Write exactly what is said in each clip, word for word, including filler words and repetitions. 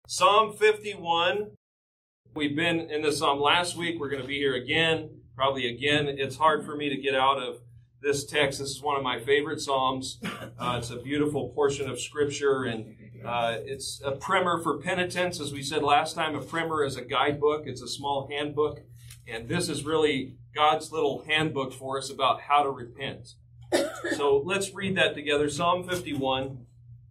Psalm fifty-one. We've been in this psalm last week. We're going to be here again, probably again. It's hard for me to get out of this text. This is one of my favorite psalms. Uh, it's a beautiful portion of Scripture, and uh, it's a primer for penitence. As we said last time, a primer is a guidebook. It's a small handbook, and this is really God's little handbook for us about how to repent. So let's read that together. Psalm fifty-one.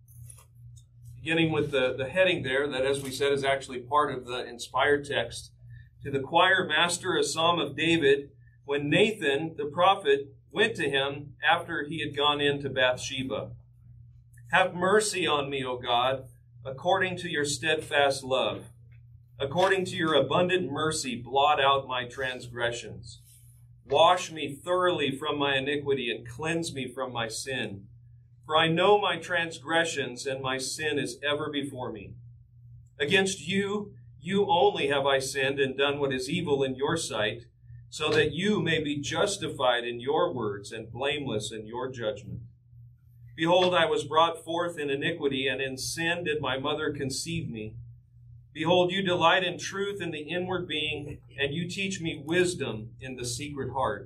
Beginning with the, the heading there, that as we said is actually part of the inspired text. To the choir master, a psalm of David, when Nathan, the prophet, went to him after he had gone in to Bathsheba. Have mercy on me, O God, according to your steadfast love. According to your abundant mercy, blot out my transgressions. Wash me thoroughly from my iniquity and cleanse me from my sin. For I know my transgressions, and my sin is ever before me. Against you, you only have I sinned and done what is evil in your sight, so that you may be justified in your words and blameless in your judgment. Behold, I was brought forth in iniquity, and in sin did my mother conceive me. Behold, you delight in truth in the inward being, and you teach me wisdom in the secret heart.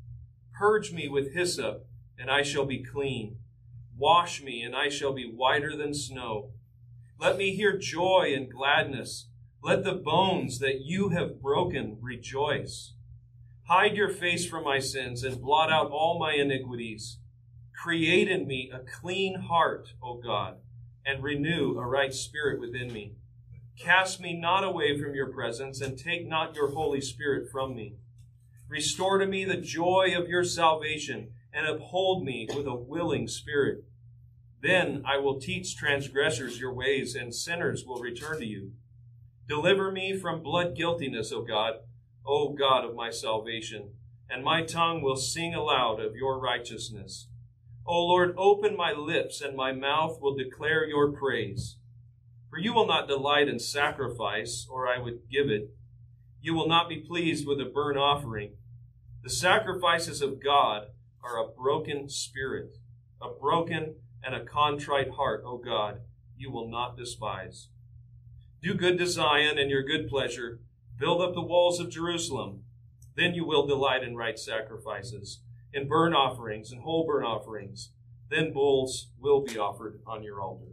Purge me with hyssop, and I shall be clean. Wash me, and I shall be whiter than snow. Let me hear joy and gladness. Let the bones that you have broken rejoice. Hide your face from my sins and blot out all my iniquities. Create in me a clean heart, O God, and renew a right spirit within me. Cast me not away from your presence, and take not your Holy Spirit from me. Restore to me the joy of your salvation, and uphold me with a willing spirit. Then I will teach transgressors your ways, and sinners will return to you. Deliver me from blood guiltiness, O God, O God of my salvation, and my tongue will sing aloud of your righteousness. O Lord, open my lips, and my mouth will declare your praise. For you will not delight in sacrifice, or I would give it. You will not be pleased with a burnt offering. The sacrifices of God are a broken spirit, a broken and a contrite heart, O God, you will not despise. Do good to Zion and your good pleasure. Build up the walls of Jerusalem. Then you will delight in right sacrifices, in burnt offerings and whole burnt offerings. Then bulls will be offered on your altar.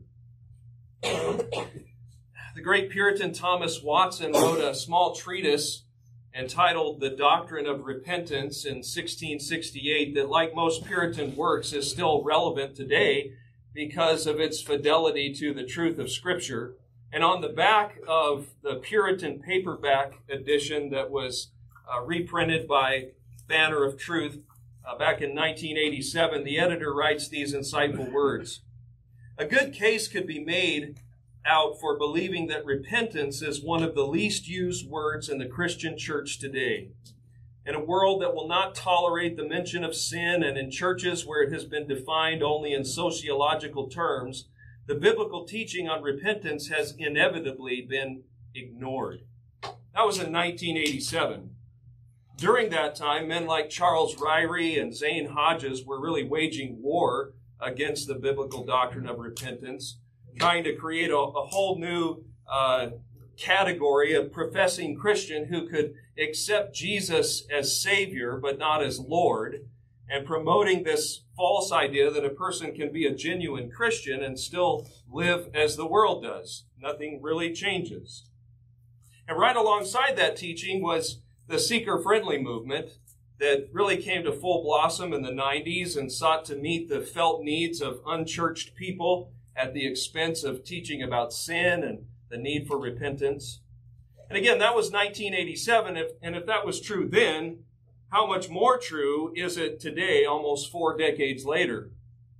The great Puritan Thomas Watson wrote a small treatise entitled The Doctrine of Repentance in sixteen sixty-eight that, like most Puritan works, is still relevant today because of its fidelity to the truth of Scripture. And on the back of the Puritan paperback edition that was uh, reprinted by Banner of Truth uh, back in nineteen eighty-seven, the editor writes these insightful words. A good case could be made out for believing that repentance is one of the least used words in the Christian church today. In a world that will not tolerate the mention of sin, and in churches where it has been defined only in sociological terms, the biblical teaching on repentance has inevitably been ignored. That was in nineteen eighty-seven. During that time, men like Charles Ryrie and Zane Hodges were really waging war against the biblical doctrine of repentance, trying to create a, a whole new uh, category of professing Christian who could accept Jesus as Savior but not as Lord, and promoting this false idea that a person can be a genuine Christian and still live as the world does. Nothing really changes. And right alongside that teaching was the seeker-friendly movement that really came to full blossom in the nineties and sought to meet the felt needs of unchurched people at the expense of teaching about sin and the need for repentance. And again, that was nineteen eighty-seven, if, and if that was true then, how much more true is it today, almost four decades later?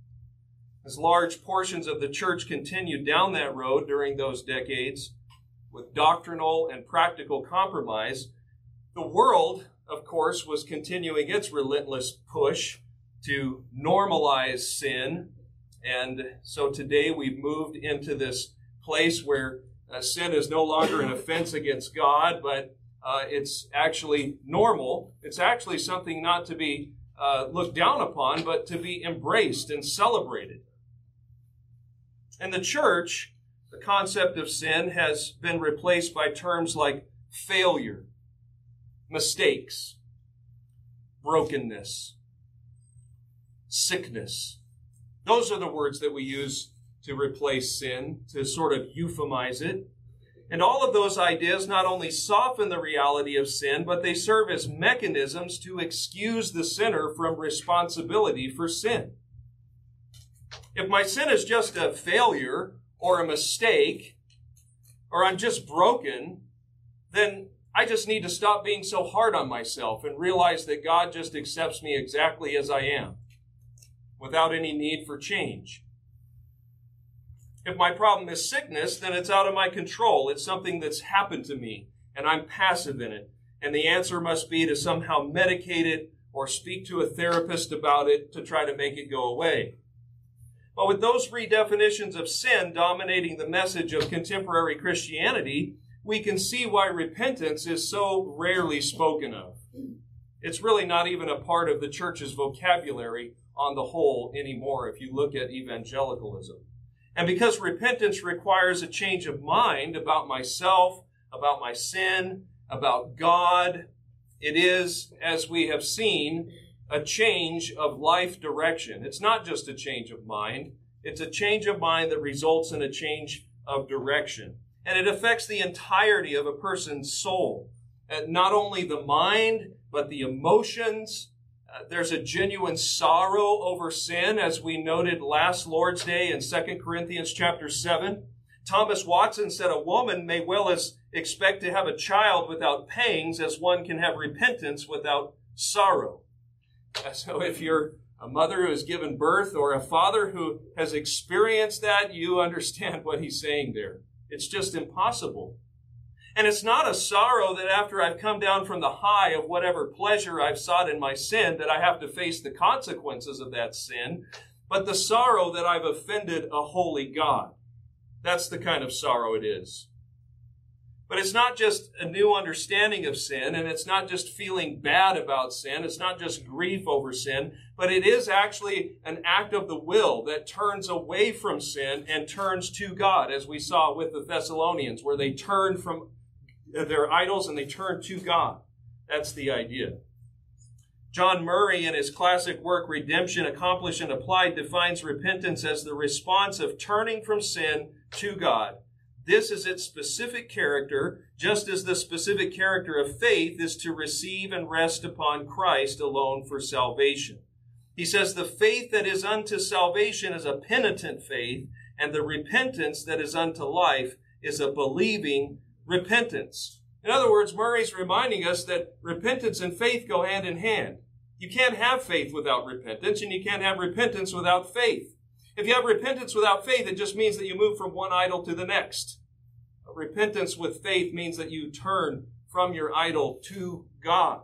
As large portions of the church continued down that road during those decades with doctrinal and practical compromise, the world, of course, was continuing its relentless push to normalize sin. And so today we've moved into this place where uh, sin is no longer an offense against God, but uh, it's actually normal. It's actually something not to be uh, looked down upon, but to be embraced and celebrated. And the church, the concept of sin has been replaced by terms like failure, mistakes, brokenness, sickness. Those are the words that we use to replace sin, to sort of euphemize it. And all of those ideas not only soften the reality of sin, but they serve as mechanisms to excuse the sinner from responsibility for sin. If my sin is just a failure or a mistake, or I'm just broken, then I just need to stop being so hard on myself and realize that God just accepts me exactly as I am, without any need for change. If my problem is sickness, then it's out of my control. It's something that's happened to me, and I'm passive in it. And the answer must be to somehow medicate it or speak to a therapist about it to try to make it go away. But with those redefinitions of sin dominating the message of contemporary Christianity, we can see why repentance is so rarely spoken of. It's really not even a part of the church's vocabulary on the whole anymore if you look at evangelicalism. And because repentance requires a change of mind about myself, about my sin, about God, it is, as we have seen, a change of life direction. It's not just a change of mind. It's a change of mind that results in a change of direction. And it affects the entirety of a person's soul. And not only the mind, but the emotions. Uh, there's a genuine sorrow over sin, as we noted last Lord's Day in Second Corinthians chapter seven. Thomas Watson said a woman may well as expect to have a child without pangs as one can have repentance without sorrow. So if you're a mother who has given birth or a father who has experienced that, you understand what he's saying there. It's just impossible. And it's not a sorrow that after I've come down from the high of whatever pleasure I've sought in my sin, that I have to face the consequences of that sin, but the sorrow that I've offended a holy God. That's the kind of sorrow it is. But it's not just a new understanding of sin, and it's not just feeling bad about sin. It's not just grief over sin, but it is actually an act of the will that turns away from sin and turns to God, as we saw with the Thessalonians, where they turned from their idols and they turned to God. That's the idea. John Murray, in his classic work, Redemption, Accomplished and Applied, defines repentance as the response of turning from sin to God. This is its specific character, just as the specific character of faith is to receive and rest upon Christ alone for salvation. He says the faith that is unto salvation is a penitent faith, and the repentance that is unto life is a believing repentance. In other words, Murray's reminding us that repentance and faith go hand in hand. You can't have faith without repentance, and you can't have repentance without faith. If you have repentance without faith, it just means that you move from one idol to the next. But repentance with faith means that you turn from your idol to God.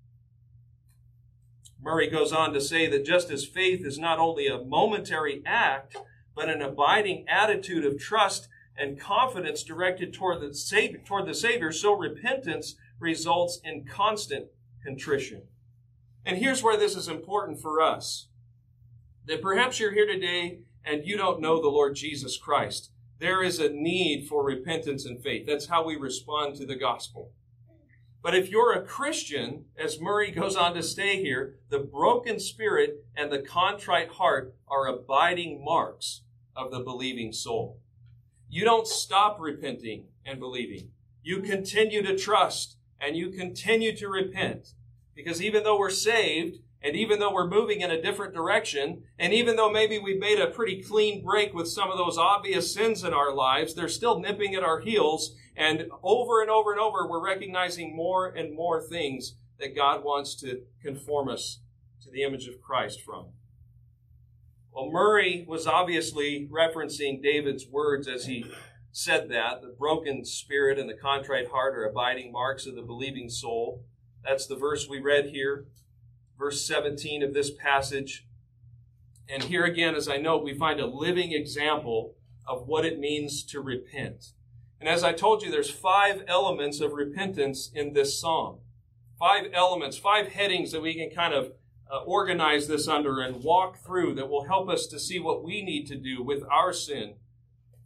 Murray goes on to say that just as faith is not only a momentary act, but an abiding attitude of trust and confidence directed toward the Savior, toward the Savior, so repentance results in constant contrition. And here's where this is important for us. That perhaps you're here today and you don't know the Lord Jesus Christ. There is a need for repentance and faith. That's how we respond to the gospel. But if you're a Christian, as Murray goes on to say here, the broken spirit and the contrite heart are abiding marks of the believing soul. You don't stop repenting and believing. You continue to trust and you continue to repent. Because even though we're saved, and even though we're moving in a different direction, and even though maybe we've made a pretty clean break with some of those obvious sins in our lives, they're still nipping at our heels. And over and over and over, we're recognizing more and more things that God wants to conform us to the image of Christ from. Well, Murray was obviously referencing David's words as he said that. The broken spirit and the contrite heart are abiding marks of the believing soul. That's the verse we read here, verse seventeen of this passage. And here again, as I note, we find a living example of what it means to repent. And as I told you, there's five elements of repentance in this psalm. Five elements, five headings that we can kind of uh, organize this under and walk through that will help us to see what we need to do with our sin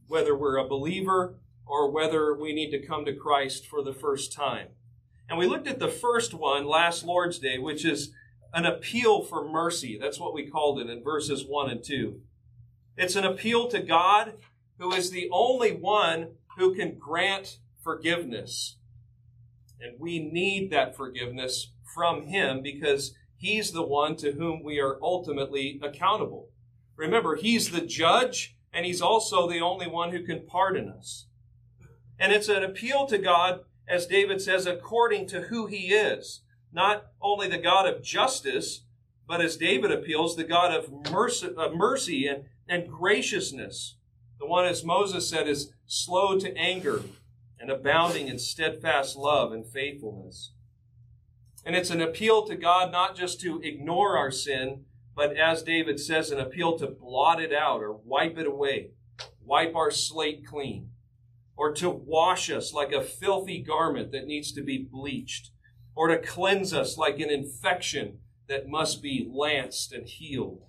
whether we're a believer or whether we need to come to Christ for the first time. And we looked at the first one last Lord's Day, which is an appeal for mercy. That's what we called it in verses one and two. It's an appeal to God, who is the only one who can grant forgiveness. And we need that forgiveness from Him because He's the one to whom we are ultimately accountable. Remember, He's the judge, and He's also the only one who can pardon us. And it's an appeal to God, as David says, according to who He is. Not only the God of justice, but as David appeals, the God of mercy, of mercy and, and graciousness. The one, as Moses said, is slow to anger and abounding in steadfast love and faithfulness. And it's an appeal to God not just to ignore our sin, but as David says, an appeal to blot it out or wipe it away, wipe our slate clean, or to wash us like a filthy garment that needs to be bleached, or to cleanse us like an infection that must be lanced and healed.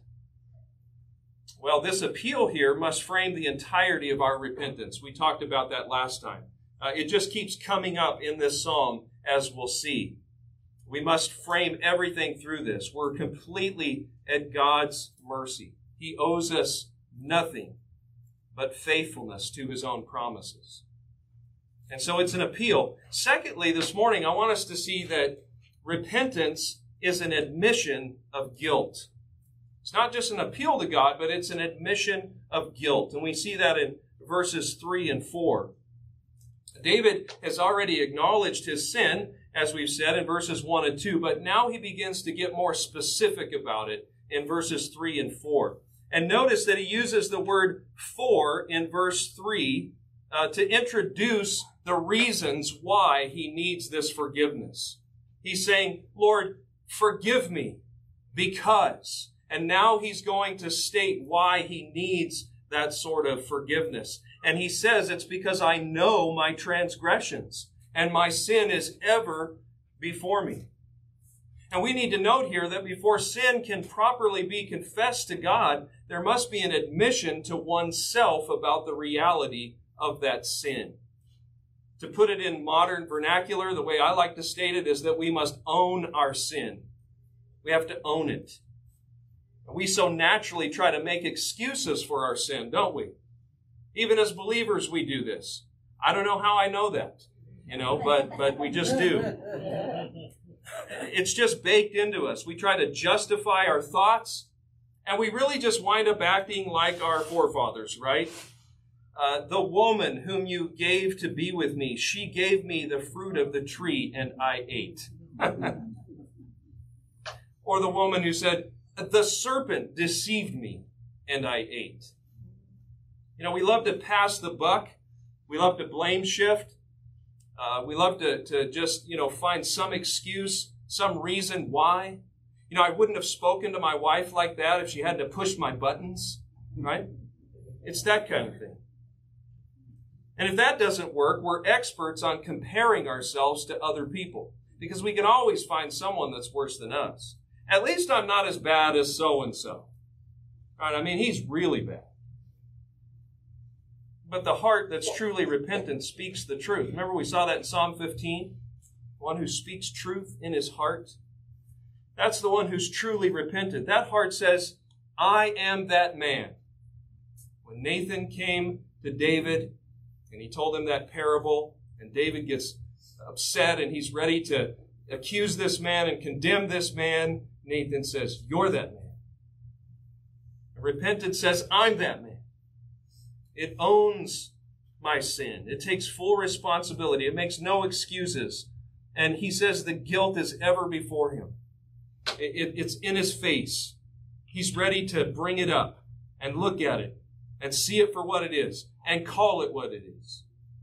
Well, this appeal here must frame the entirety of our repentance. We talked about that last time. Uh, it just keeps coming up in this psalm, as we'll see. We must frame everything through this. We're completely at God's mercy. He owes us nothing but faithfulness to His own promises. And so it's an appeal. Secondly, this morning, I want us to see that repentance is an admission of guilt. It's not just an appeal to God, but it's an admission of guilt. And we see that in verses three and four. David has already acknowledged his sin, as we've said in verses one and two, but now he begins to get more specific about it in verses three and four. And notice that he uses the word for in verse three uh, to introduce the reasons why he needs this forgiveness. He's saying, Lord, forgive me because. And now he's going to state why he needs that sort of forgiveness. And he says, it's because I know my transgressions and my sin is ever before me. And we need to note here that before sin can properly be confessed to God, there must be an admission to oneself about the reality of that sin. To put it in modern vernacular, the way I like to state it is that we must own our sin. We have to own it. We so naturally try to make excuses for our sin, don't we? Even as believers, we do this. I don't know how I know that, you know, but, but we just do. It's just baked into us. We try to justify our thoughts, and we really just wind up acting like our forefathers, right? Uh, the woman whom you gave to be with me, she gave me the fruit of the tree, and I ate. Or the woman who said, the serpent deceived me, and I ate. You know, we love to pass the buck. We love to blame shift. Uh, we love to, to just, you know, find some excuse, some reason why. You know, I wouldn't have spoken to my wife like that if she hadn't have pushed my buttons, right? It's that kind of thing. And if that doesn't work, we're experts on comparing ourselves to other people because we can always find someone that's worse than us. At least I'm not as bad as so-and-so. Right? I mean, he's really bad. But the heart that's truly repentant speaks the truth. Remember we saw that in Psalm fifteen? One who speaks truth in his heart. That's the one who's truly repentant. That heart says, I am that man. When Nathan came to David and he told him that parable, and David gets upset and he's ready to accuse this man and condemn this man, Nathan says, you're that man. And repentance says, I'm that man. It owns my sin. It takes full responsibility. It makes no excuses. And he says the guilt is ever before him. It, it, it's in his face. He's ready to bring it up and look at it and see it for what it is and call it what it is.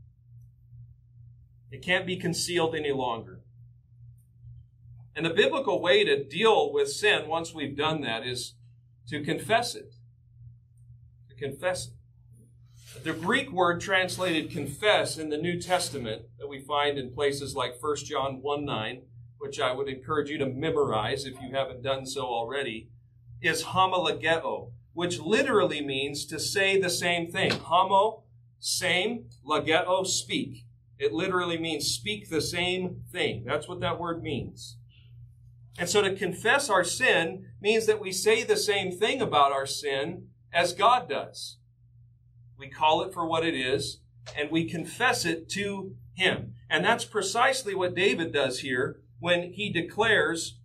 It can't be concealed any longer. And the biblical way to deal with sin once we've done that is to confess it. To confess it. The Greek word translated confess in the New Testament that we find in places like First John one nine, which I would encourage you to memorize if you haven't done so already, is homologeo, which literally means to say the same thing. Homo Same, lageo, speak. It literally means speak the same thing. That's what that word means. And so to confess our sin means that we say the same thing about our sin as God does. We call it for what it is, and we confess it to Him. And that's precisely what David does here when he declares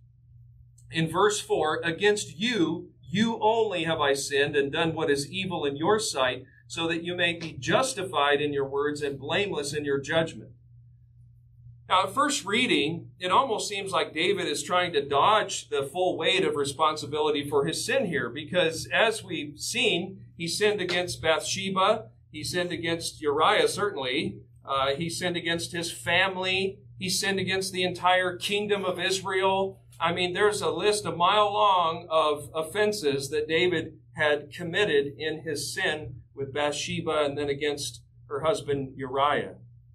in verse four, against you, you only have I sinned and done what is evil in your sight, so that you may be justified in your words and blameless in your judgment. Now, at first reading, it almost seems like David is trying to dodge the full weight of responsibility for his sin here, because as we've seen, he sinned against Bathsheba, he sinned against Uriah, certainly, uh, he sinned against his family, he sinned against the entire kingdom of Israel. I mean, there's a list a mile long of offenses that David had committed in his sin with Bathsheba and then against her husband Uriah.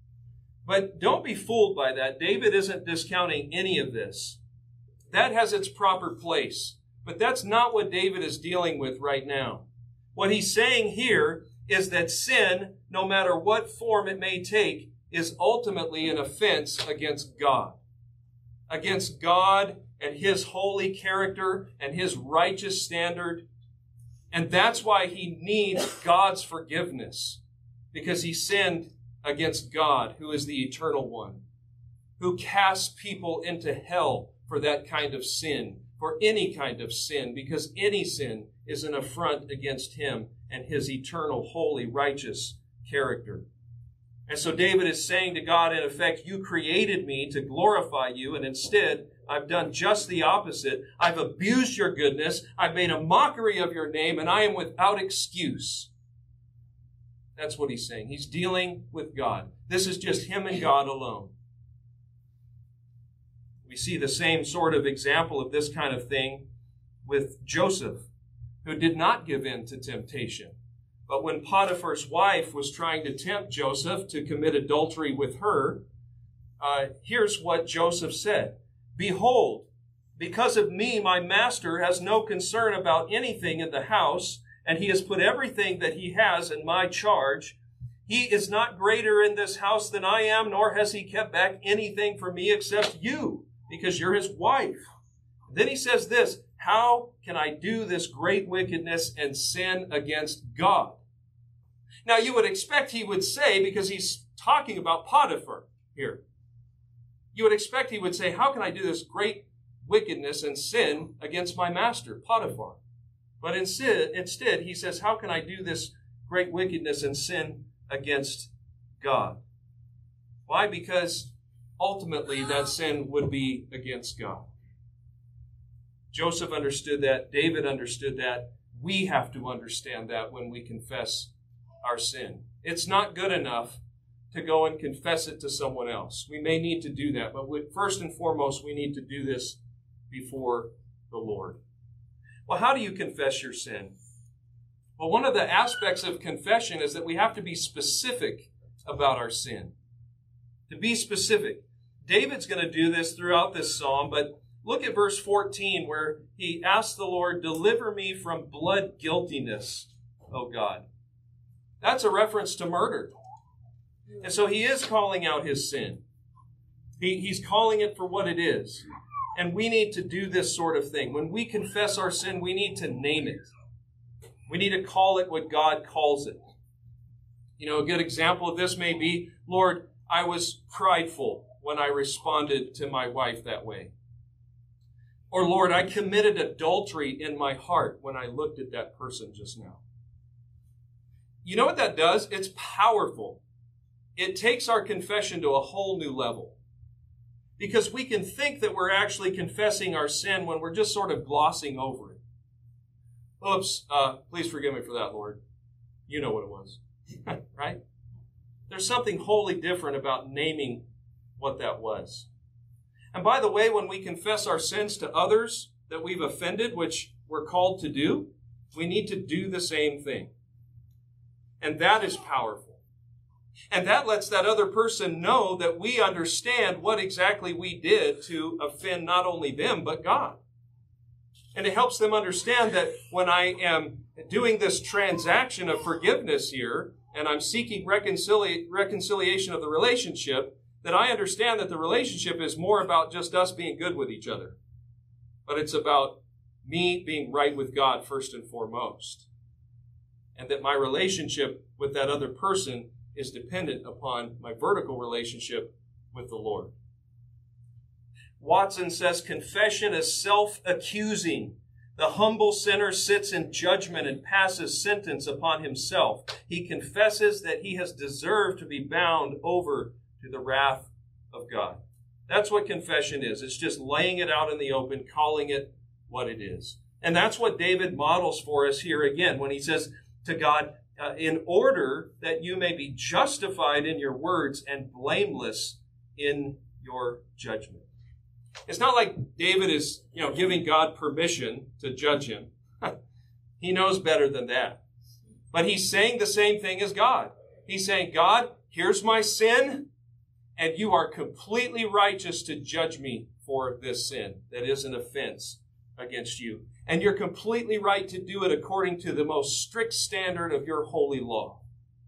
But don't be fooled by that. David isn't discounting any of this. That has its proper place. But that's not what David is dealing with right now. What he's saying here is that sin, no matter what form it may take, is ultimately an offense against God. Against God and His holy character and His righteous standard. And that's why he needs God's forgiveness. Because he sinned against God, who is the eternal one, who casts people into hell for that kind of sin, for any kind of sin, because any sin is an affront against Him and His eternal, holy, righteous character. And so David is saying to God, in effect, you created me to glorify you, and instead I've done just the opposite. I've abused your goodness. I've made a mockery of your name, and I am without excuse. That's what he's saying. He's dealing with God. This is just him and God alone. We see the same sort of example of this kind of thing with Joseph, who did not give in to temptation. But when Potiphar's wife was trying to tempt Joseph to commit adultery with her, uh, here's what Joseph said. Behold, because of me, my master has no concern about anything in the house, and he has put everything that he has in my charge. He is not greater in this house than I am, nor has he kept back anything from me except you, because you're his wife. Then he says this, how can I do this great wickedness and sin against God? Now you would expect he would say, because he's talking about Potiphar here, you would expect he would say, how can I do this great wickedness and sin against my master, Potiphar? But instead, instead, he says, how can I do this great wickedness and sin against God? Why? Because ultimately that sin would be against God. Joseph understood that. David understood that. We have to understand that when we confess our sin. It's not good enough to go and confess it to someone else. We may need to do that, but we, first and foremost, we need to do this before the Lord. Well, how do you confess your sin? Well, one of the aspects of confession is that we have to be specific about our sin. To be specific. David's going to do this throughout this psalm, but look at verse fourteen where he asks the Lord, deliver me from blood guiltiness, O God. That's a reference to murder. And so he is calling out his sin. He, he's calling it for what it is. And we need to do this sort of thing. When we confess our sin, we need to name it. We need to call it what God calls it. You know, a good example of this may be, Lord, I was prideful when I responded to my wife that way. Or, Lord, I committed adultery in my heart when I looked at that person just now. You know what that does? It's powerful. It takes our confession to a whole new level. Because we can think that we're actually confessing our sin when we're just sort of glossing over it. Oops, uh, please forgive me for that, Lord. You know what it was, right? There's something wholly different about naming what that was. And by the way, when we confess our sins to others that we've offended, which we're called to do, we need to do the same thing. And that is powerful. And that lets that other person know that we understand what exactly we did to offend not only them, but God. And it helps them understand that when I am doing this transaction of forgiveness here, and I'm seeking reconcili- reconciliation of the relationship, then I understand that the relationship is more about just us being good with each other. But it's about me being right with God first and foremost. And that my relationship with that other person is dependent upon my vertical relationship with the Lord. Watson says, confession is self-accusing. The humble sinner sits in judgment and passes sentence upon himself. He confesses that he has deserved to be bound over to the wrath of God. That's what confession is. It's just laying it out in the open, calling it what it is. And that's what David models for us here again when he says to God, uh, in order that you may be justified in your words and blameless in your judgment. It's not like David is, you know, giving God permission to judge him. He knows better than that. But he's saying the same thing as God. He's saying, God, here's my sin, and you are completely righteous to judge me for this sin that is an offense against you. And you're completely right to do it according to the most strict standard of your holy law.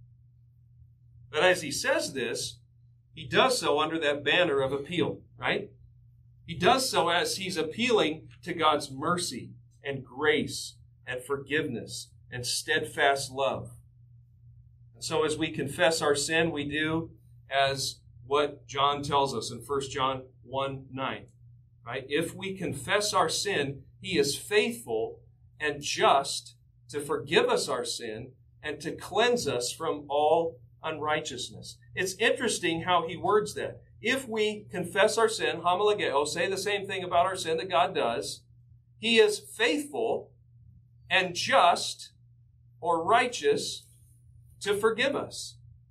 But as he says this, he does so under that banner of appeal, right? He does so as he's appealing to God's mercy and grace and forgiveness and steadfast love. And so as we confess our sin, we do as what John tells us in First John one nine, right? If we confess our sin, he is faithful and just to forgive us our sin and to cleanse us from all unrighteousness. It's interesting how he words that. If we confess our sin, homologeo, say the same thing about our sin that God does, he is faithful and just or righteous to forgive us.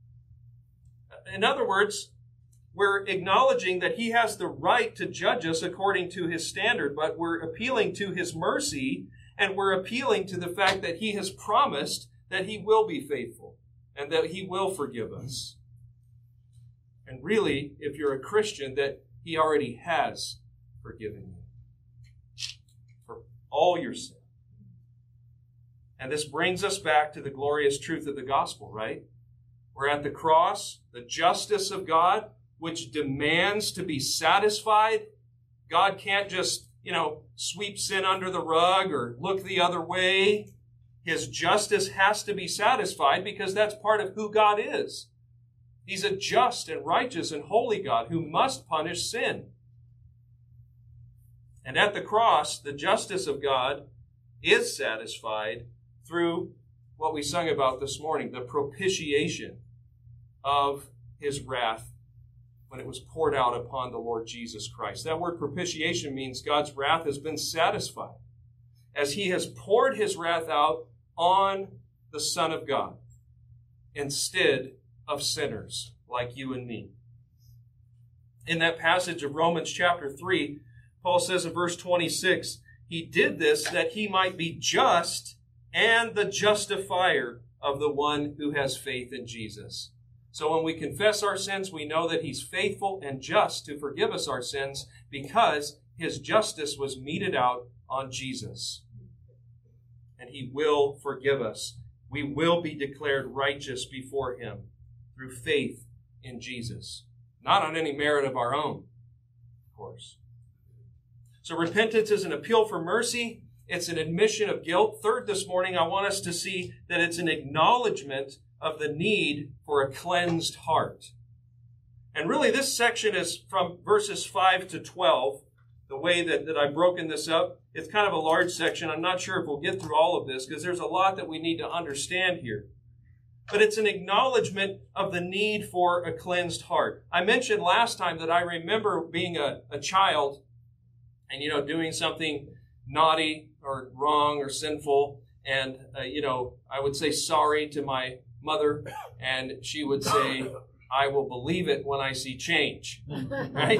In other words, we're acknowledging that he has the right to judge us according to his standard, but we're appealing to his mercy, and we're appealing to the fact that he has promised that he will be faithful and that he will forgive us. And really, if you're a Christian, that he already has forgiven you for all your sin. And this brings us back to the glorious truth of the gospel, right? We're at the cross, the justice of God, which demands to be satisfied. God can't just, you know, sweep sin under the rug or look the other way. His justice has to be satisfied because that's part of who God is. He's a just and righteous and holy God who must punish sin. And at the cross, the justice of God is satisfied through what we sung about this morning, the propitiation of his wrath when it was poured out upon the Lord Jesus Christ. That word propitiation means God's wrath has been satisfied as he has poured his wrath out on the Son of God instead of sinners like you and me. In that passage of Romans chapter three, Paul says in verse twenty-six, he did this that he might be just and the justifier of the one who has faith in Jesus. So when we confess our sins, we know that he's faithful and just to forgive us our sins because his justice was meted out on Jesus. And he will forgive us. We will be declared righteous before him through faith in Jesus. Not on any merit of our own, of course. So repentance is an appeal for mercy. It's an admission of guilt. Third, this morning, I want us to see that it's an acknowledgement of the need for a cleansed heart. And really, this section is from verses five to twelve. The way that, that I've broken this up, it's kind of a large section. I'm not sure if we'll get through all of this because there's a lot that we need to understand here. But it's an acknowledgement of the need for a cleansed heart. I mentioned last time that I remember being a, a child and, you know, doing something naughty or wrong or sinful. And, uh, you know, I would say sorry to my mother, and she would say, I will believe it when I see change. Right?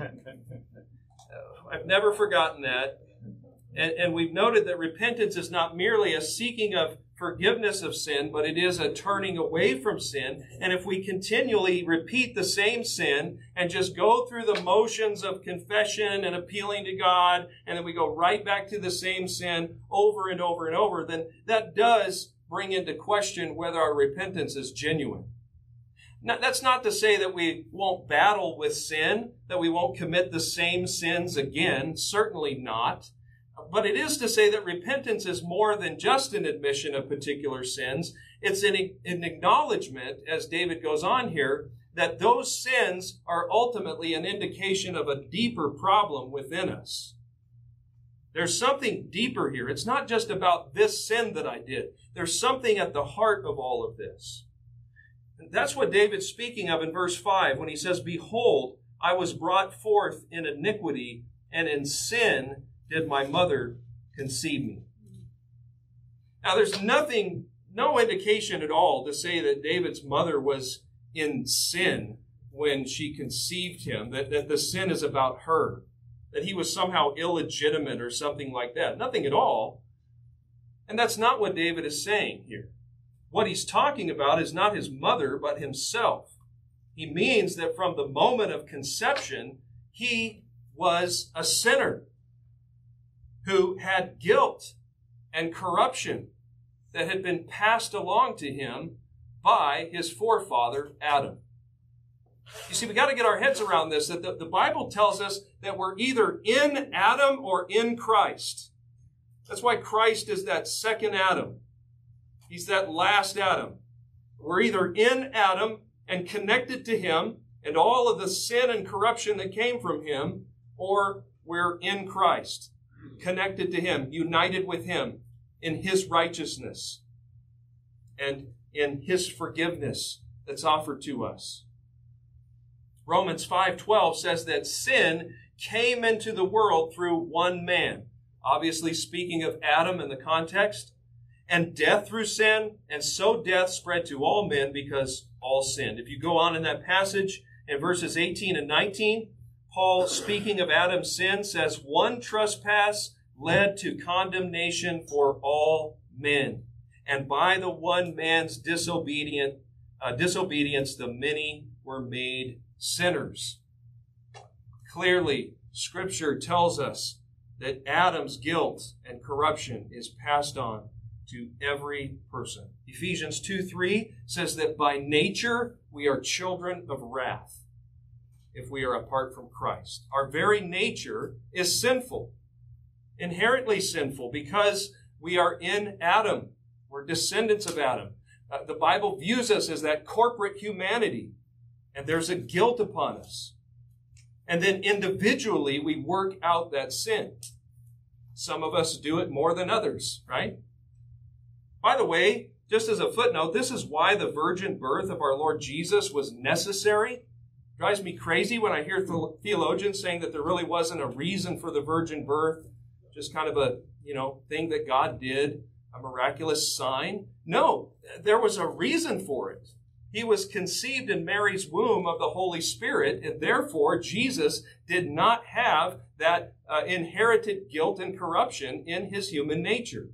I've never forgotten that. And, and we've noted that repentance is not merely a seeking of forgiveness of sin, but it is a turning away from sin. And if we continually repeat the same sin and just go through the motions of confession and appealing to God, and then we go right back to the same sin over and over and over, then that does bring into question whether our repentance is genuine. Now, that's not to say that we won't battle with sin, that we won't commit the same sins again. Certainly not. But it is to say that repentance is more than just an admission of particular sins. It's an, an acknowledgement, as David goes on here, that those sins are ultimately an indication of a deeper problem within us. There's something deeper here. It's not just about this sin that I did. There's something at the heart of all of this. And that's what David's speaking of in verse five when he says, "Behold, I was brought forth in iniquity, and in sin did my mother conceive me." Now, there's nothing, no indication at all to say that David's mother was in sin when she conceived him, that, that the sin is about her, that he was somehow illegitimate or something like that. Nothing at all. And that's not what David is saying here. What he's talking about is not his mother, but himself. He means that from the moment of conception, he was a sinner who had guilt and corruption that had been passed along to him by his forefather, Adam. You see, we got to get our heads around this, that the, the Bible tells us that we're either in Adam or in Christ. That's why Christ is that second Adam. He's that last Adam. We're either in Adam and connected to him and all of the sin and corruption that came from him, or we're in Christ, connected to him, united with him in his righteousness and in his forgiveness that's offered to us. Romans five twelve says that sin came into the world through one man. Obviously speaking of Adam in the context. And death through sin, and so death spread to all men because all sinned. If you go on in that passage in verses eighteen and nineteen, Paul, speaking of Adam's sin, says, "One trespass led to condemnation for all men. And by the one man's disobedient, uh, disobedience, the many were made sinners." Clearly, Scripture tells us that Adam's guilt and corruption is passed on to every person. Ephesians two three says that by nature we are children of wrath if we are apart from Christ. Our very nature is sinful, inherently sinful, because we are in Adam. We're descendants of Adam. Uh, the Bible views us as that corporate humanity, and there's a guilt upon us. And then individually we work out that sin. Some of us do it more than others, right? By the way, just as a footnote, this is why the virgin birth of our Lord Jesus was necessary. It drives me crazy when I hear theologians saying that there really wasn't a reason for the virgin birth, just kind of a, you know, thing that God did, a miraculous sign. No, there was a reason for it. He was conceived in Mary's womb of the Holy Spirit, and therefore Jesus did not have that uh, inherited guilt and corruption in his human nature,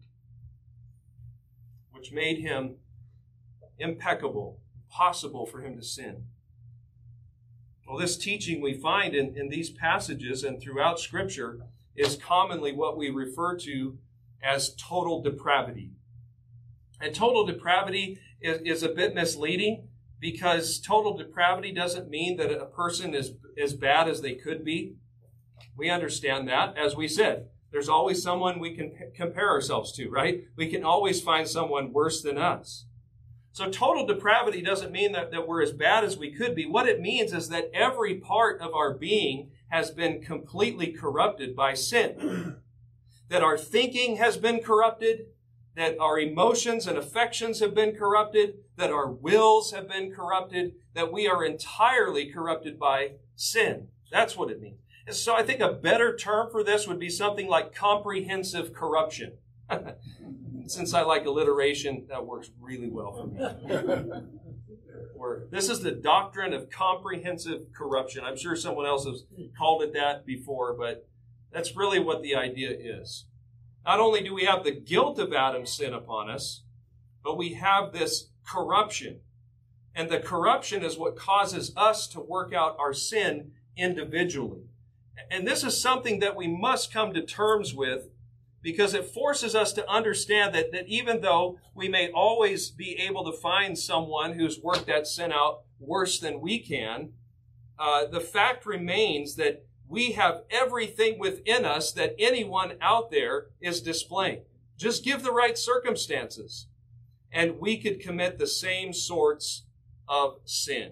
which made him impeccable, impossible for him to sin. Well, this teaching we find in, in these passages and throughout Scripture is commonly what we refer to as total depravity. And total depravity is, is a bit misleading, because total depravity doesn't mean that a person is as bad as they could be. We understand that, as we said. There's always someone we can compare ourselves to, right? We can always find someone worse than us. So total depravity doesn't mean that, that we're as bad as we could be. What it means is that every part of our being has been completely corrupted by sin. That our thinking has been corrupted, that our emotions and affections have been corrupted, that our wills have been corrupted, that we are entirely corrupted by sin. That's what it means. And so I think a better term for this would be something like comprehensive corruption. Since I like alliteration, that works really well for me. Or, this is the doctrine of comprehensive corruption. I'm sure someone else has called it that before, but that's really what the idea is. Not only do we have the guilt of Adam's sin upon us, but we have this corruption. And the corruption is what causes us to work out our sin individually. And this is something that we must come to terms with because it forces us to understand that, that even though we may always be able to find someone who's worked that sin out worse than we can, uh, the fact remains that we have everything within us that anyone out there is displaying. Just give the right circumstances, and we could commit the same sorts of sin.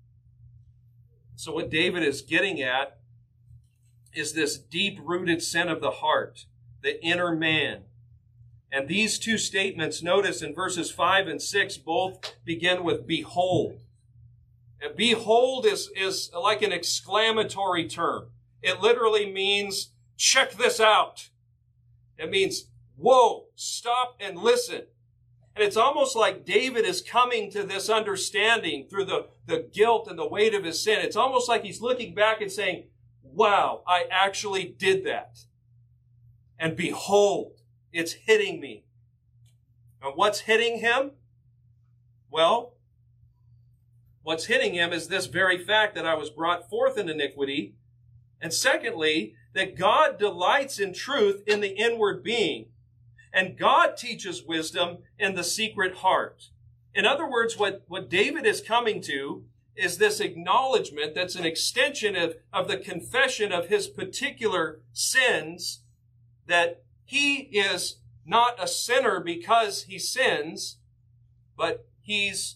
So what David is getting at is this deep-rooted sin of the heart, the inner man. And these two statements, notice in verses five and six, both begin with behold. And behold is, is like an exclamatory term. It literally means, check this out. It means, whoa, stop and listen. And it's almost like David is coming to this understanding through the, the guilt and the weight of his sin. It's almost like he's looking back and saying, wow, I actually did that. And behold, it's hitting me. And what's hitting him? Well, what's hitting him is this very fact that I was brought forth in iniquity. And secondly, that God delights in truth in the inward being. And God teaches wisdom in the secret heart. In other words, what, what David is coming to is this acknowledgement that's an extension of, of the confession of his particular sins, that he is not a sinner because he sins, but he's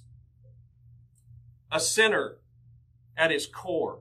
a sinner at his core.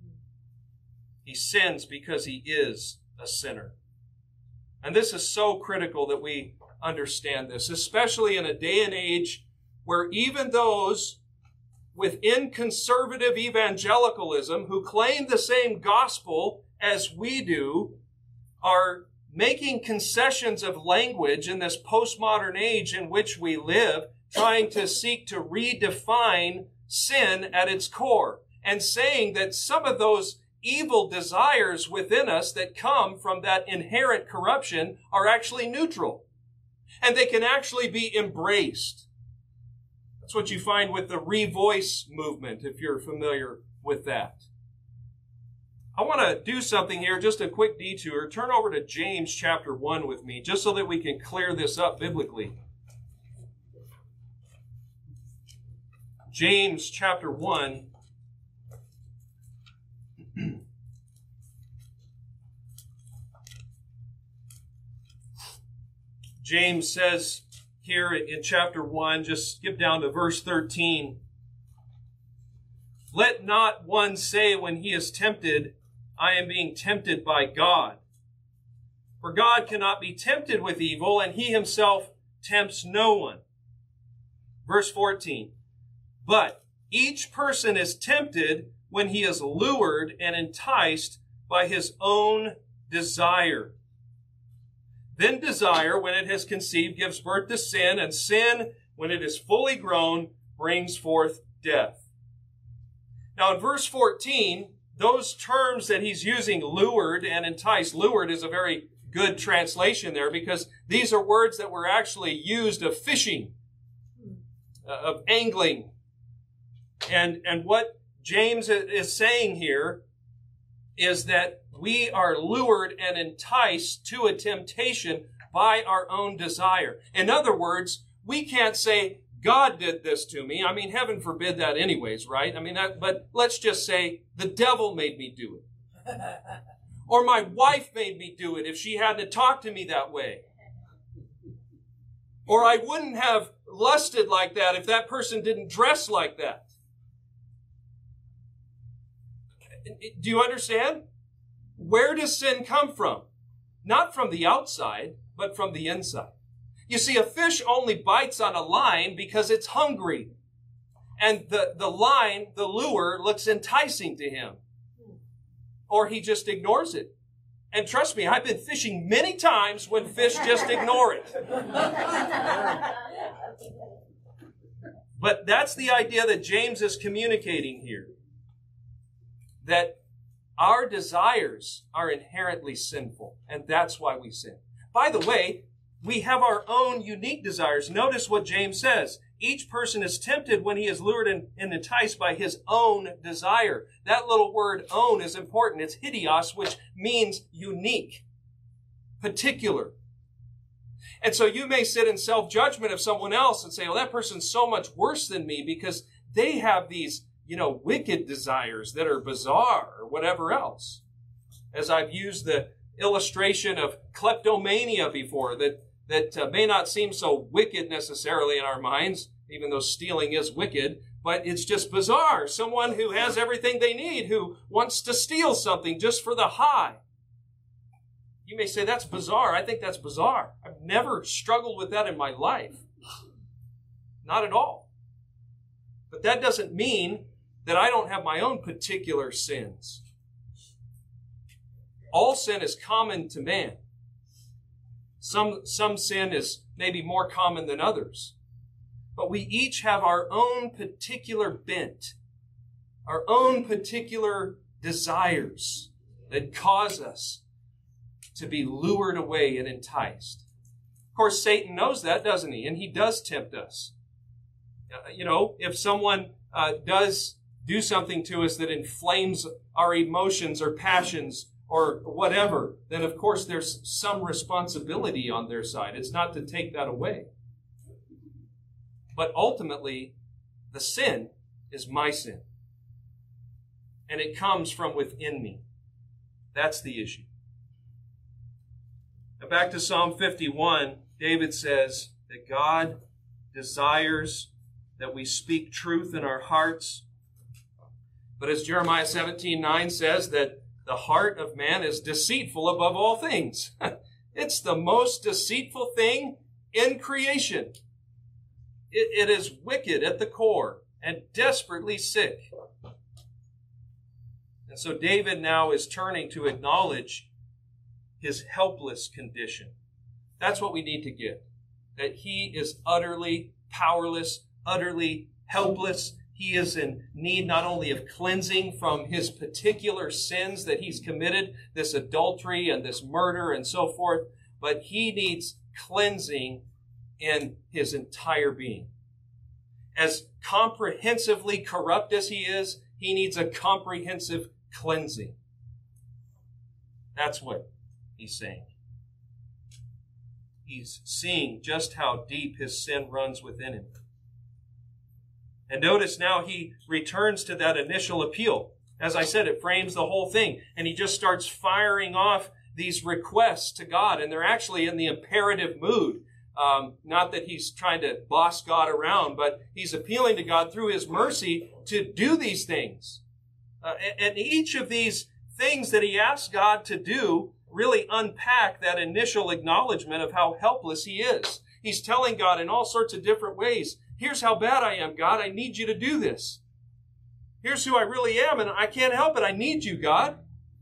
He sins because he is a sinner. And this is so critical that we understand this, especially in a day and age where even those within conservative evangelicalism who claim the same gospel as we do are making concessions of language in this postmodern age in which we live, trying to seek to redefine sin at its core, and saying that some of those evil desires within us that come from that inherent corruption are actually neutral, and they can actually be embraced. That's what you find with the Revoice movement, if you're familiar with that. I want to do something here, just a quick detour. Turn over to James chapter one with me, just so that we can clear this up biblically. James chapter one. James says here in chapter one, just skip down to verse thirteen. Let not one say when he is tempted, I am being tempted by God. For God cannot be tempted with evil, and he himself tempts no one. Verse fourteen. But each person is tempted when he is lured and enticed by his own desire. Then desire, when it has conceived, gives birth to sin, and sin, when it is fully grown, brings forth death. Now in verse fourteen, those terms that he's using, lured and enticed, lured is a very good translation there, because these are words that were actually used of fishing, uh, of angling. And, and what James is saying here is that we are lured and enticed to a temptation by our own desire. In other words, we can't say, God did this to me. I mean, heaven forbid that anyways, right? I mean, that, but let's just say the devil made me do it. Or my wife made me do it if she hadn't talked to me that way. Or I wouldn't have lusted like that if that person didn't dress like that. Do you understand? Where does sin come from? Not from the outside, but from the inside. You see, a fish only bites on a line because it's hungry. And the, the line, the lure, looks enticing to him. Or he just ignores it. And trust me, I've been fishing many times when fish just ignore it. But that's the idea that James is communicating here. That our desires are inherently sinful, and that's why we sin. By the way, we have our own unique desires. Notice what James says. Each person is tempted when he is lured and, and enticed by his own desire. That little word own is important. It's hideos, which means unique, particular. And so you may sit in self-judgment of someone else and say, well, that person's so much worse than me because they have these, you know, wicked desires that are bizarre or whatever else. As I've used the illustration of kleptomania before, that, that uh, may not seem so wicked necessarily in our minds, even though stealing is wicked, but it's just bizarre. Someone who has everything they need, who wants to steal something just for the high. You may say, that's bizarre. I think that's bizarre. I've never struggled with that in my life. Not at all. But that doesn't mean that I don't have my own particular sins. All sin is common to man. Some, some sin is maybe more common than others. But we each have our own particular bent, our own particular desires that cause us to be lured away and enticed. Of course, Satan knows that, doesn't he? And he does tempt us. Uh, you know, if someone uh, does do something to us that inflames our emotions or passions or whatever, then of course there's some responsibility on their side. It's not to take that away. But ultimately, the sin is my sin. And it comes from within me. That's the issue. Now back to Psalm fifty-one, David says that God desires that we speak truth in our hearts. But as Jeremiah seventeen nine says, that the heart of man is deceitful above all things. It's the most deceitful thing in creation. It, it is wicked at the core and desperately sick. And so David now is turning to acknowledge his helpless condition. That's what we need to get. That he is utterly powerless, utterly helpless. He is in need not only of cleansing from his particular sins that he's committed, this adultery and this murder and so forth, but he needs cleansing in his entire being. As comprehensively corrupt as he is, he needs a comprehensive cleansing. That's what he's saying. He's seeing just how deep his sin runs within him. And notice now he returns to that initial appeal. As I said, it frames the whole thing. And he just starts firing off these requests to God. And they're actually in the imperative mood. Um, not that he's trying to boss God around, but he's appealing to God through his mercy to do these things. Uh, and, and each of these things that he asks God to do really unpack that initial acknowledgement of how helpless he is. He's telling God in all sorts of different ways, here's how bad I am, God. I need you to do this. Here's who I really am, and I can't help it. I need you, God.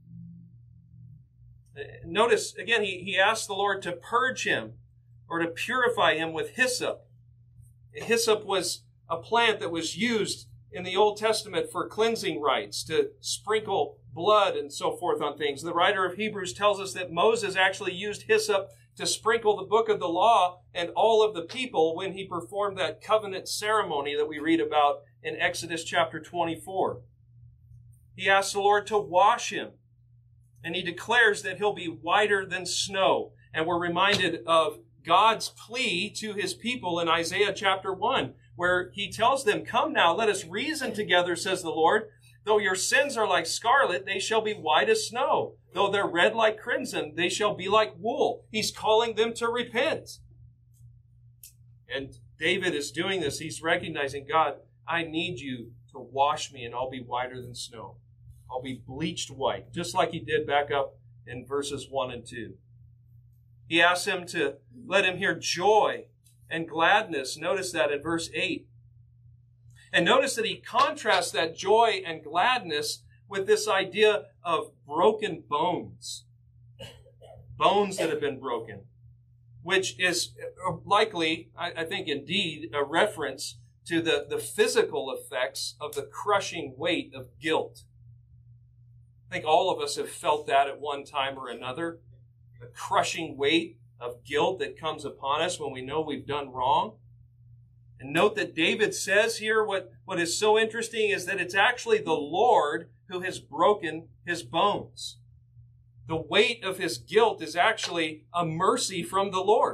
Notice, again, he, he asks the Lord to purge him or to purify him with hyssop. Hyssop was a plant that was used in the Old Testament for cleansing rites, to sprinkle blood and so forth on things. The writer of Hebrews tells us that Moses actually used hyssop to sprinkle the book of the law and all of the people when he performed that covenant ceremony that we read about in Exodus chapter twenty-four. He asks the Lord to wash him, and he declares that he'll be whiter than snow. And we're reminded of God's plea to his people in Isaiah chapter one, where he tells them, come now, let us reason together, says the Lord. Though your sins are like scarlet, they shall be white as snow. Though they're red like crimson, they shall be like wool. He's calling them to repent. And David is doing this. He's recognizing, God, I need you to wash me and I'll be whiter than snow. I'll be bleached white, just like he did back up in verses one and two. He asks him to let him hear joy and gladness. Notice that in verse eight. And notice that he contrasts that joy and gladness with this idea of broken bones. Bones that have been broken. Which is likely, I, I think indeed, a reference to the, the physical effects of the crushing weight of guilt. I think all of us have felt that at one time or another. The crushing weight of guilt that comes upon us when we know we've done wrong. And note that David says here, what, what is so interesting is that it's actually the Lord who has broken his bones. The weight of his guilt is actually a mercy from the Lord.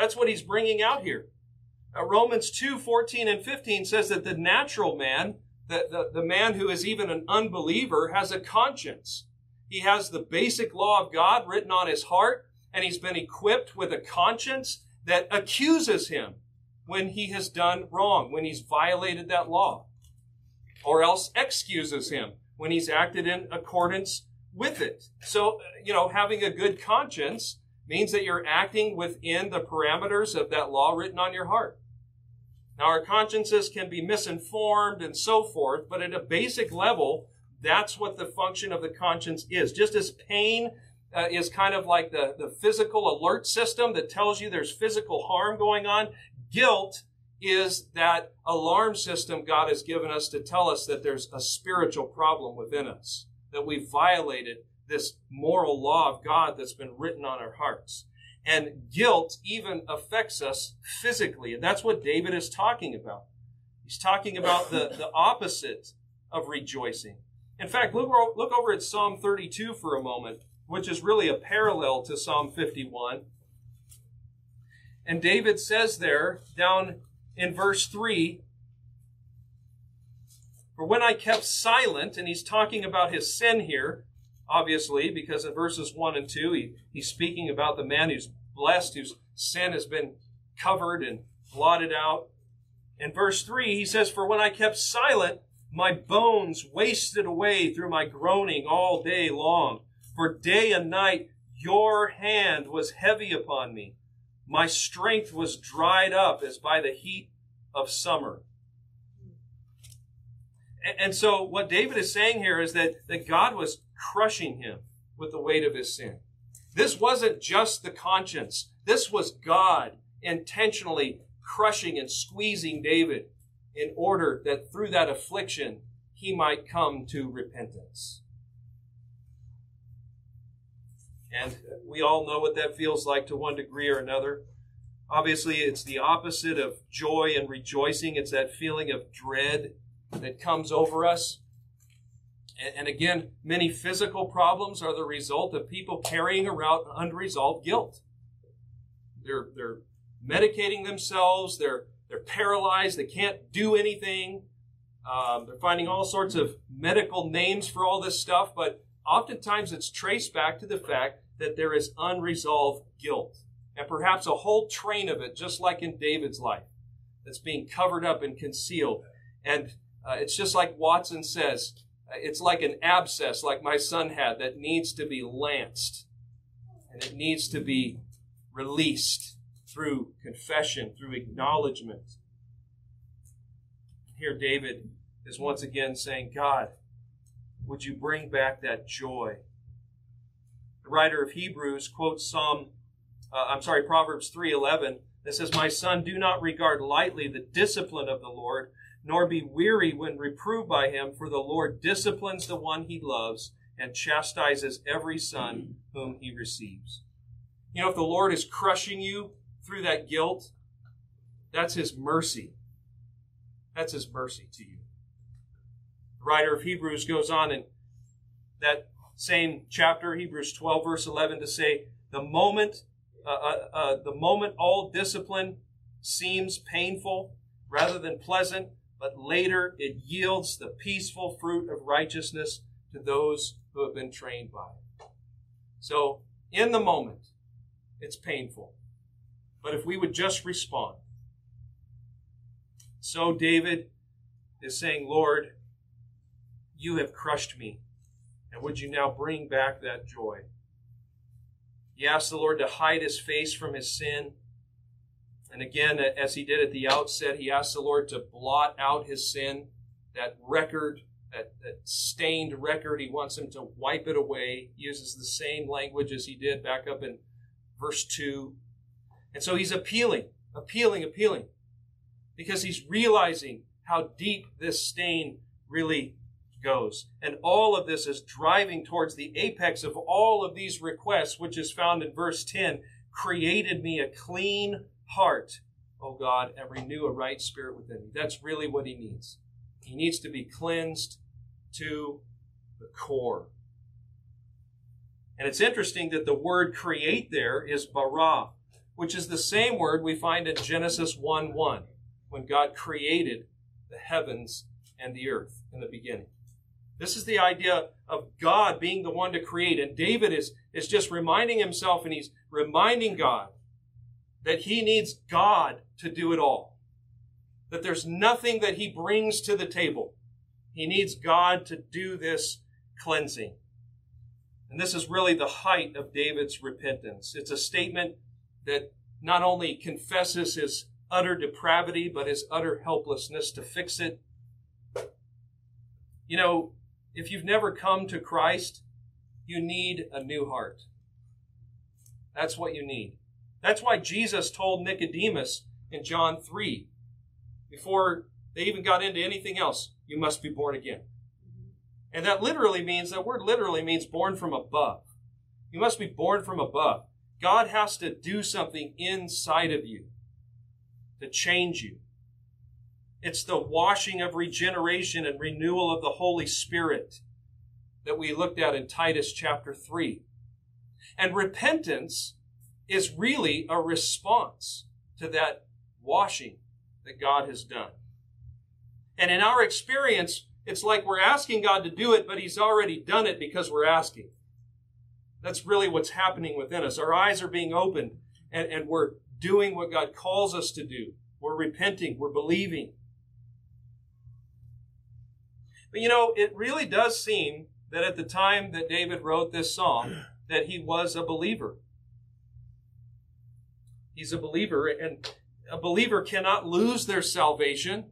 That's what he's bringing out here. Uh, Romans two, fourteen and fifteen says that the natural man, the, the, the man who is even an unbeliever, has a conscience. He has the basic law of God written on his heart, and he's been equipped with a conscience that accuses him when he has done wrong, when he's violated that law, or else excuses him when he's acted in accordance with it. So, you know, having a good conscience means that you're acting within the parameters of that law written on your heart. Now, our consciences can be misinformed and so forth, but at a basic level, that's what the function of the conscience is. Just as pain uh, is kind of like the, the physical alert system that tells you there's physical harm going on, guilt is that alarm system God has given us to tell us that there's a spiritual problem within us, that we've violated this moral law of God that's been written on our hearts. And guilt even affects us physically. And that's what David is talking about. He's talking about the, the opposite of rejoicing. In fact, look, look over at Psalm thirty-two for a moment, which is really a parallel to Psalm fifty-one. And David says there, down in verse three, "For when I kept silent," and he's talking about his sin here, obviously, because in verses one and two, he, he's speaking about the man who's blessed, whose sin has been covered and blotted out. In verse three, he says, "For when I kept silent, my bones wasted away through my groaning all day long. For day and night your hand was heavy upon me. My strength was dried up as by the heat of summer." And so what David is saying here is that, that God was crushing him with the weight of his sin. This wasn't just the conscience. This was God intentionally crushing and squeezing David in order that through that affliction he might come to repentance. And we all know what that feels like to one degree or another. Obviously, it's the opposite of joy and rejoicing. It's that feeling of dread that comes over us. And, and again, many physical problems are the result of people carrying around unresolved guilt. They're, they're medicating themselves. They're, they're paralyzed. They can't do anything. Um, they're finding all sorts of medical names for all this stuff, but oftentimes it's traced back to the fact that there is unresolved guilt. And perhaps a whole train of it, just like in David's life, that's being covered up and concealed. And uh, it's just like Watson says, it's like an abscess, like my son had, that needs to be lanced. And it needs to be released through confession, through acknowledgement. Here David is once again saying, God, would you bring back that joy? The writer of Hebrews quotes Psalm, uh, I'm sorry, Proverbs three eleven that says, "My son, do not regard lightly the discipline of the Lord, nor be weary when reproved by him, for the Lord disciplines the one he loves and chastises every son whom he receives." You know, if the Lord is crushing you through that guilt, that's his mercy. That's his mercy to you. The writer of Hebrews goes on in that same chapter, Hebrews twelve, verse eleven, to say, the moment, uh, uh, uh, the moment all discipline seems painful rather than pleasant, but later it yields the peaceful fruit of righteousness to those who have been trained by it. So, in the moment, it's painful. But if we would just respond. So David is saying, Lord, you have crushed me, and would you now bring back that joy? He asked the Lord to hide his face from his sin. And again, as he did at the outset, he asked the Lord to blot out his sin, that record, that, that stained record. He wants him to wipe it away. He uses the same language as he did back up in verse two. And so he's appealing, appealing, appealing, because he's realizing how deep this stain really goes. And all of this is driving towards the apex of all of these requests, which is found in verse ten. Created me a clean heart, O God, and renew a right spirit within me. That's really what he needs. He needs to be cleansed to the core. And it's interesting that the word create there is bara, which is the same word we find in Genesis one one, when God created the heavens and the earth in the beginning. This is the idea of God being the one to create. And David is, is just reminding himself, and he's reminding God that he needs God to do it all. That there's nothing that he brings to the table. He needs God to do this cleansing. And this is really the height of David's repentance. It's a statement that not only confesses his utter depravity, but his utter helplessness to fix it. You know, if you've never come to Christ, you need a new heart. That's what you need. That's why Jesus told Nicodemus in John three, before they even got into anything else, you must be born again. And that literally means, that word literally means born from above. You must be born from above. God has to do something inside of you to change you. It's the washing of regeneration and renewal of the Holy Spirit that we looked at in Titus chapter three. And repentance is really a response to that washing that God has done. And in our experience, it's like we're asking God to do it, but He's already done it because we're asking. That's really what's happening within us. Our eyes are being opened, and, and we're doing what God calls us to do. We're repenting. We're believing. But you know, it really does seem that at the time that David wrote this psalm, that he was a believer. He's a believer, and a believer cannot lose their salvation.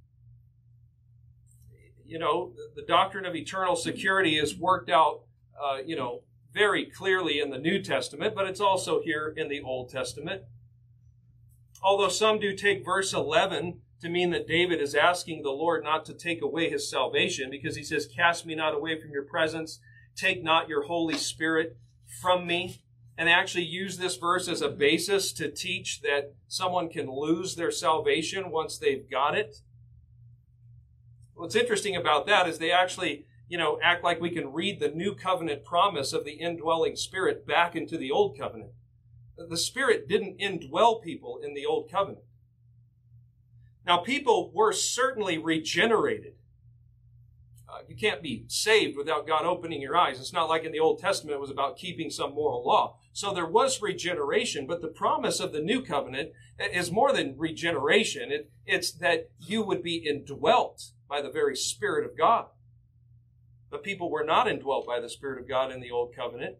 You know, the doctrine of eternal security is worked out, uh, you know, very clearly in the New Testament, but it's also here in the Old Testament. Although some do take verse eleven to mean that David is asking the Lord not to take away his salvation, because he says, "Cast me not away from your presence, take not your Holy Spirit from me." And they actually use this verse as a basis to teach that someone can lose their salvation once they've got it. What's interesting about that is they actually, you know, act like we can read the new covenant promise of the indwelling Spirit back into the old covenant. The Spirit didn't indwell people in the old covenant. Now, people were certainly regenerated. Uh, you can't be saved without God opening your eyes. It's not like in the Old Testament it was about keeping some moral law. So there was regeneration, but the promise of the new covenant is more than regeneration. It, it's that you would be indwelt by the very Spirit of God. But people were not indwelt by the Spirit of God in the Old Covenant.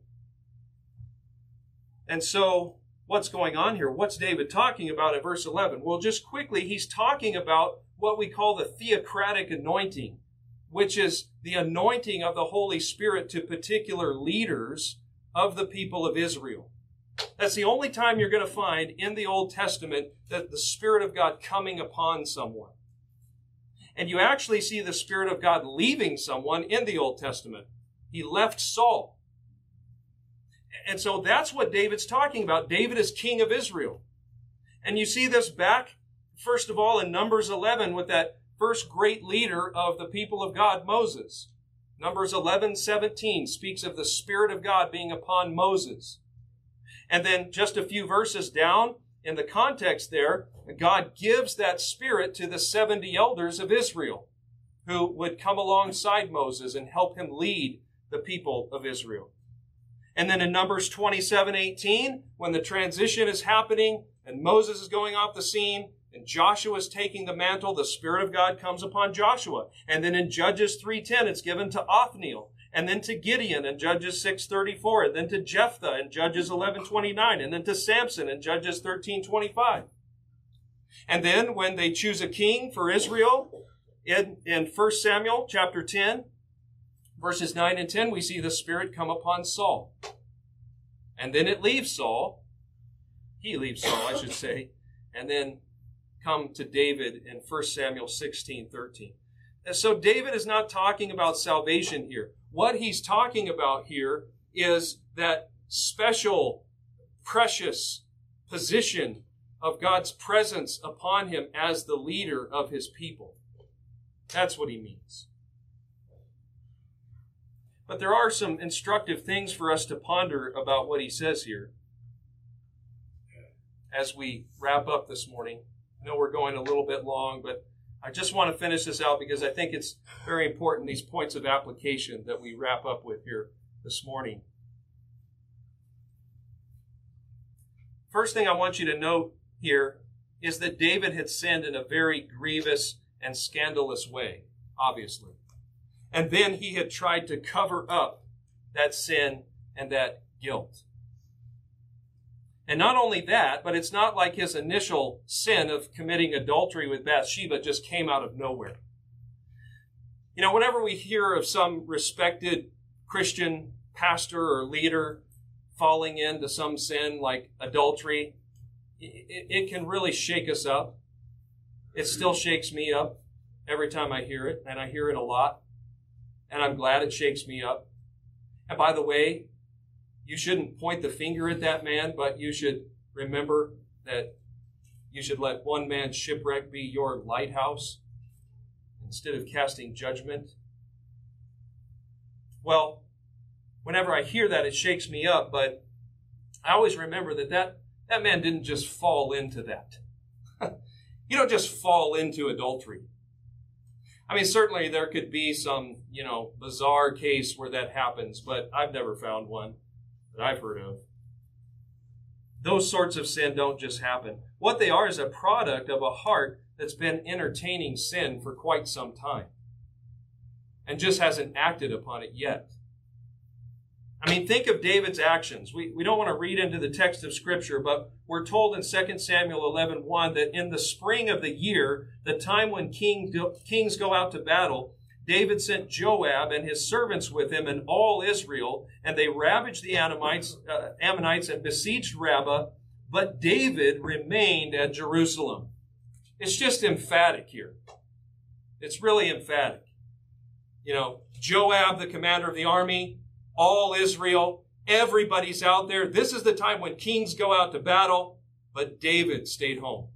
And so, what's going on here? What's David talking about in verse eleven? Well, just quickly, he's talking about what we call the theocratic anointing, which is the anointing of the Holy Spirit to particular leaders of the people of Israel. That's the only time you're going to find in the Old Testament that the Spirit of God coming upon someone. And you actually see the Spirit of God leaving someone in the Old Testament. He left Saul. And so that's what David's talking about. David is king of Israel. And you see this back, first of all, in Numbers eleven with that first great leader of the people of God, Moses. Numbers eleven seventeen speaks of the Spirit of God being upon Moses. And then just a few verses down, in the context there, God gives that Spirit to the seventy elders of Israel who would come alongside Moses and help him lead the people of Israel. And then in Numbers twenty-seven eighteen, when the transition is happening and Moses is going off the scene and Joshua is taking the mantle, the Spirit of God comes upon Joshua. And then in Judges three ten, it's given to Othniel, and then to Gideon in Judges six thirty-four, and then to Jephthah in Judges eleven twenty-nine, and then to Samson in Judges thirteen twenty-five. And then when they choose a king for Israel, in, in First Samuel chapter ten, verses nine and ten, we see the Spirit come upon Saul. And then it leaves Saul. He leaves Saul, I should say. And then come to David in First Samuel sixteen thirteen. And so David is not talking about salvation here. What he's talking about here is that special, precious position of God's presence upon him as the leader of his people. That's what he means. But there are some instructive things for us to ponder about what he says here. as we wrap up this morning. I know we're going a little bit long, but I just want to finish this out because I think it's very important, these points of application that we wrap up with here this morning. First thing I want you to note here is that David had sinned in a very grievous and scandalous way, obviously. And then he had tried to cover up that sin and that guilt. And not only that, but it's not like his initial sin of committing adultery with Bathsheba just came out of nowhere. You know, whenever we hear of some respected Christian pastor or leader falling into some sin like adultery, it, it can really shake us up. It still shakes me up every time I hear it, and I hear it a lot. And I'm glad it shakes me up. And by the way, you shouldn't point the finger at that man, but you should remember that you should let one man's shipwreck be your lighthouse instead of casting judgment. Well, whenever I hear that, it shakes me up, but I always remember that that, that man didn't just fall into that. You don't just fall into adultery. I mean, certainly there could be some, you know, bizarre case where that happens, but I've never found one that I've heard of. Those sorts of sin don't just happen. What they are is a product of a heart that's been entertaining sin for quite some time and just hasn't acted upon it yet. I mean, think of David's actions. We, we don't want to read into the text of Scripture, but we're told in Second Samuel eleven one that in the spring of the year, the time when king, kings go out to battle, David sent Joab and his servants with him and all Israel, and they ravaged the Ammonites, uh, Ammonites and besieged Rabbah, but David remained at Jerusalem. It's just emphatic here. It's really emphatic. You know, Joab, the commander of the army, all Israel, everybody's out there. This is the time when kings go out to battle, but David stayed home.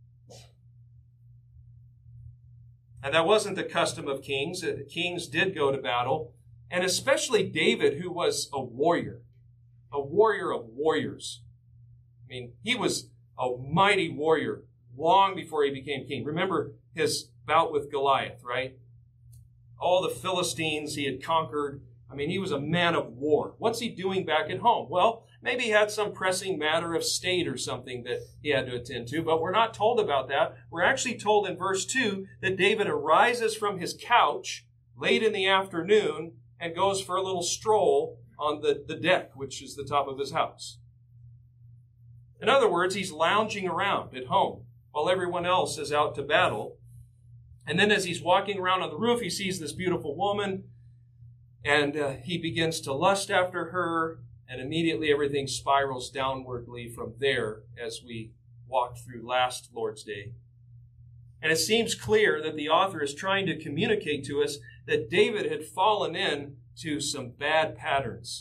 And that wasn't the custom of kings. Kings did go to battle, and especially David, who was a warrior, a warrior of warriors. I mean, he was a mighty warrior long before he became king. Remember his bout with Goliath, right? All the Philistines he had conquered. I mean, he was a man of war. What's he doing back at home? Well, maybe he had some pressing matter of state or something that he had to attend to, but we're not told about that. We're actually told in verse two that David arises from his couch late in the afternoon and goes for a little stroll on the, the deck, which is the top of his house. In other words, he's lounging around at home while everyone else is out to battle. And then as he's walking around on the roof, he sees this beautiful woman, and uh, he begins to lust after her, and immediately everything spirals downwardly from there as we walked through last Lord's Day. And it seems clear that the author is trying to communicate to us that David had fallen into some bad patterns.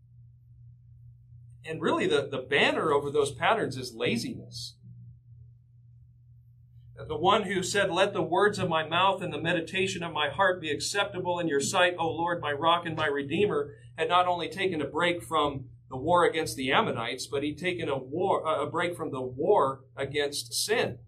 And really the, the banner over those patterns is laziness. The one who said, "Let the words of my mouth and the meditation of my heart be acceptable in your sight, O Lord, my rock and my redeemer," had not only taken a break from the war against the Ammonites, but he'd taken a war, a break from the war against sin.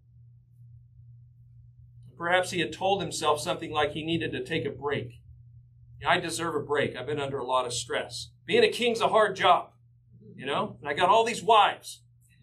Perhaps he had told himself something like he needed to take a break. I deserve a break. I've been under a lot of stress. Being a king's a hard job, you know, and I got all these wives.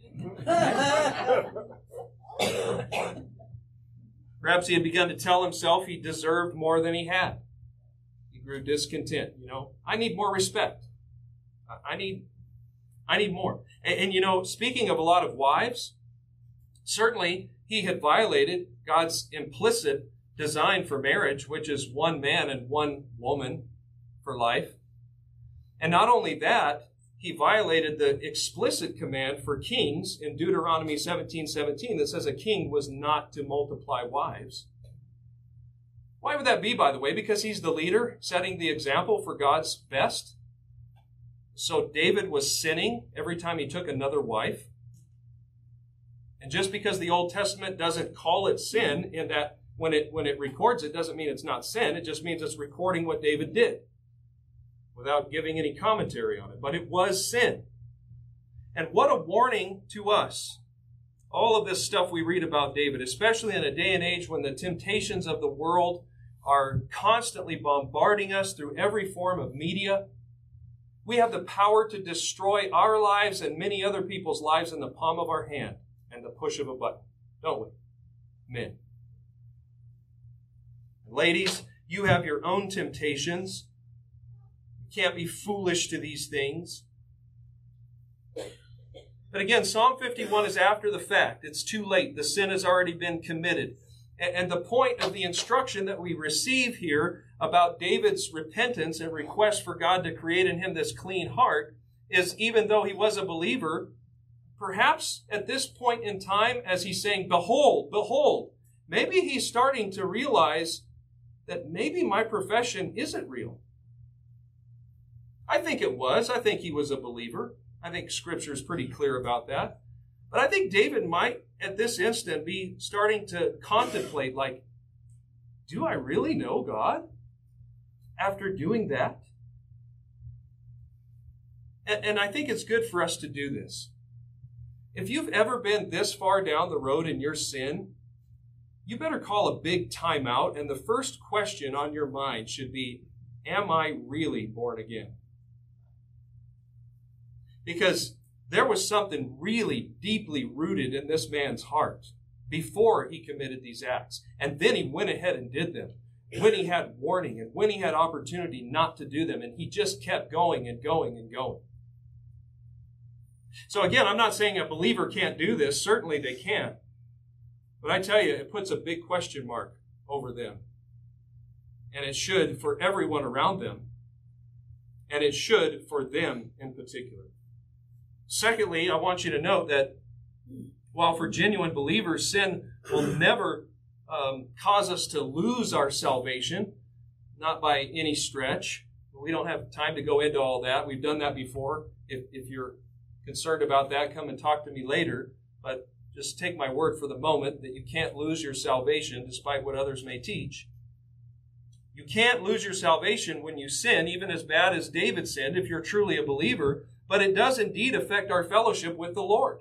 Perhaps he had begun to tell himself he deserved more than he had. He grew discontent. You know, I need more respect. I need, I need more. And, and you know, speaking of a lot of wives, certainly he had violated God's implicit design for marriage, which is one man and one woman for life. And not only that, he violated the explicit command for kings in Deuteronomy seventeen seventeen that says a king was not to multiply wives. Why would that be, by the way? Because he's the leader, setting the example for God's best. So David was sinning every time he took another wife. And just because the Old Testament doesn't call it sin, in that when it when it records it, doesn't mean it's not sin. It just means it's recording what David did, without giving any commentary on it. But it was sin. And what a warning to us All of this stuff we read about David, especially in a day and age when the temptations of the world are constantly bombarding us through every form of media. We have the power to destroy our lives and many other people's lives in the palm of our hand and the push of a button, don't we? Men. Ladies, you have your own temptations. You can't be foolish to these things. But again, Psalm fifty-one is after the fact. It's too late. The sin has already been committed. And the point of the instruction that we receive here about David's repentance and request for God to create in him this clean heart is, even though he was a believer, perhaps at this point in time, as he's saying, behold, behold, maybe he's starting to realize that maybe my profession isn't real. I think it was. I think he was a believer. I think Scripture is pretty clear about that. But I think David might, at this instant, be starting to contemplate, like, do I really know God after doing that? And, and I think it's good for us to do this. If you've ever been this far down the road in your sin, you better call a big timeout, and the first question on your mind should be, am I really born again? Because there was something really deeply rooted in this man's heart before he committed these acts. And then he went ahead and did them when he had warning and when he had opportunity not to do them. And he just kept going and going and going. So again, I'm not saying a believer can't do this. Certainly they can. But I tell you, it puts a big question mark over them. And it should for everyone around them. And it should for them in particular. Secondly, I want you to note that while for genuine believers, sin will never um, cause us to lose our salvation, not by any stretch. We don't have time to go into all that. We've done that before. If, if you're concerned about that, come and talk to me later. But just take my word for the moment that you can't lose your salvation despite what others may teach. You can't lose your salvation when you sin, even as bad as David sinned, if you're truly a believer. But it does indeed affect our fellowship with the Lord.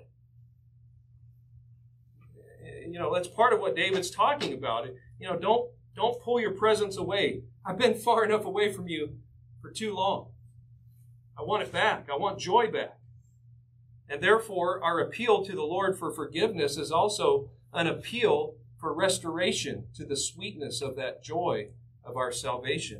You know, that's part of what David's talking about. You know, don't, don't pull your presence away. I've been far enough away from you for too long. I want it back. I want joy back. And therefore, our appeal to the Lord for forgiveness is also an appeal for restoration to the sweetness of that joy of our salvation.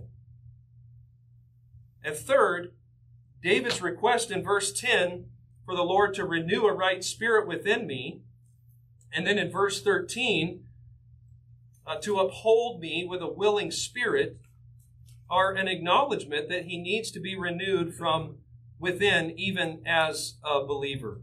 And third, David's request in verse ten for the Lord to renew a right spirit within me, and then in verse thirteen, uh, to uphold me with a willing spirit, are an acknowledgement that he needs to be renewed from within even as a believer.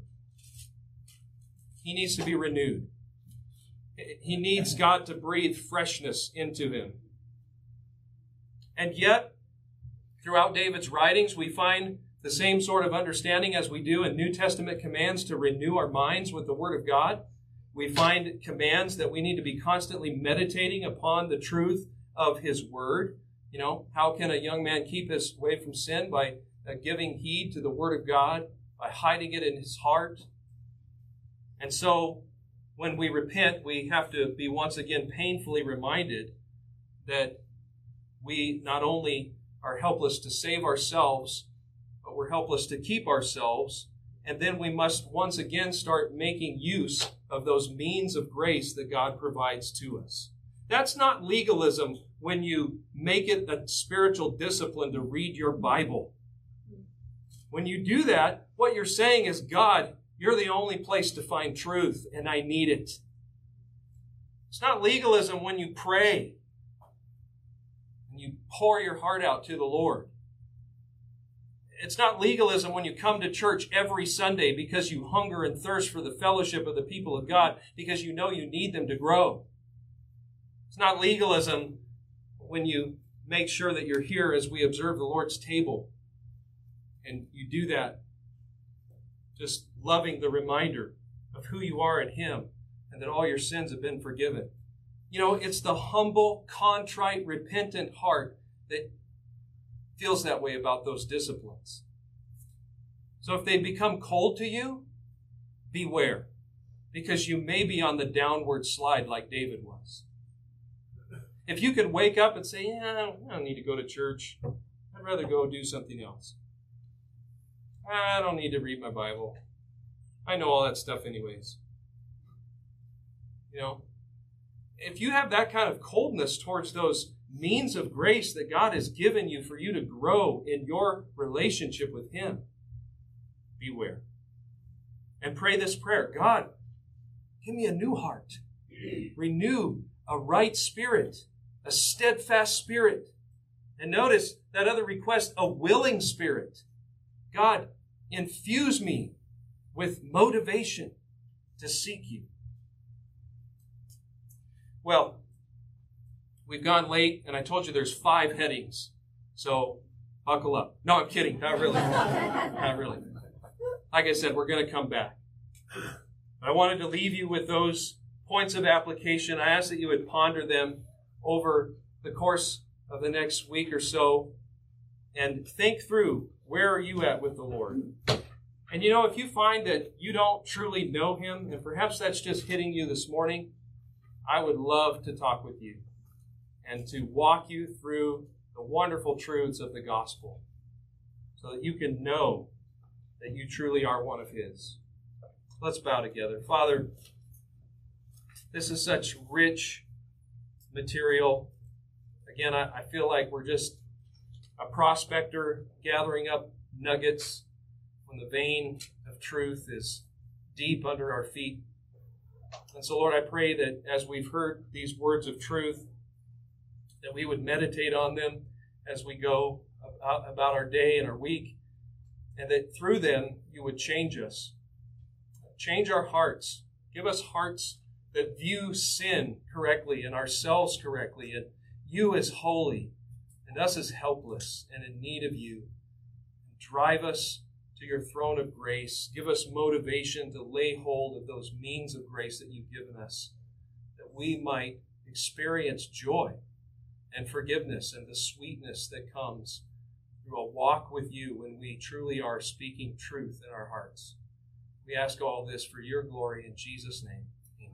He needs to be renewed. He needs God to breathe freshness into him. And yet, throughout David's writings, we find the same sort of understanding as we do in New Testament commands to renew our minds with the Word of God. We find commands that we need to be constantly meditating upon the truth of His Word. You know, how can a young man keep his way from sin? By uh, giving heed to the Word of God, by hiding it in his heart. And so, when we repent, we have to be once again painfully reminded that we not only are helpless to save ourselves, but we're helpless to keep ourselves. And then we must once again start making use of those means of grace that God provides to us. That's not legalism when you make it a spiritual discipline to read your Bible. When you do that, what you're saying is, God, you're the only place to find truth, and I need it. It's not legalism when you pray and you pour your heart out to the Lord. It's not legalism when you come to church every Sunday because you hunger and thirst for the fellowship of the people of God because you know you need them to grow. It's not legalism when you make sure that you're here as we observe the Lord's table. And you do that just loving the reminder of who you are in Him and that all your sins have been forgiven. You know, it's the humble, contrite, repentant heart that feels that way about those disciplines. So if they become cold to you, beware. because you may be on the downward slide like David was. If you could wake up and say, yeah, I don't, I don't need to go to church. I'd rather go do something else. I don't need to read my Bible. I know all that stuff anyways. You know, if you have that kind of coldness towards those means of grace that God has given you for you to grow in your relationship with Him, beware. And pray this prayer. God, give me a new heart. Renew a right spirit, a steadfast spirit. And notice that other request, a willing spirit. God, infuse me with motivation to seek you. Well, we've gone late, and I told you there's five headings. So buckle up. No, I'm kidding. Not really. Not really. Like I said, we're going to come back. But I wanted to leave you with those points of application. I ask that you would ponder them over the course of the next week or so and think through, where are you at with the Lord? And you know, if you find that you don't truly know Him, and perhaps that's just hitting you this morning, I would love to talk with you and to walk you through the wonderful truths of the gospel so that you can know that you truly are one of His. Let's bow together. Father, this is such rich material. Again, I, I feel like we're just a prospector gathering up nuggets when the vein of truth is deep under our feet. And so, Lord, I pray that as we've heard these words of truth, that we would meditate on them as we go about, about our day and our week, and that through them you would change us. Change our hearts. Give us hearts that view sin correctly and ourselves correctly, and you as holy and us as helpless and in need of you. Drive us to your throne of grace. Give us motivation to lay hold of those means of grace that you've given us, that we might experience joy and forgiveness and the sweetness that comes through a walk with you when we truly are speaking truth in our hearts. We ask all this for your glory in Jesus' name.